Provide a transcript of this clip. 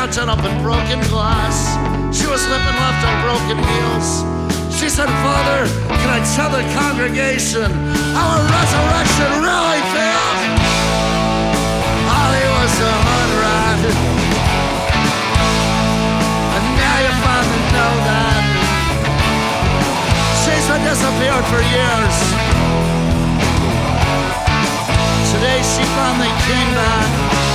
skeleton up in broken glass. She was living left on broken heels. She said, Father, can I tell the congregation how a resurrection really feels? Ollie was a hood rat, and now you finally know that. She's been disappeared for years. Today she finally came back.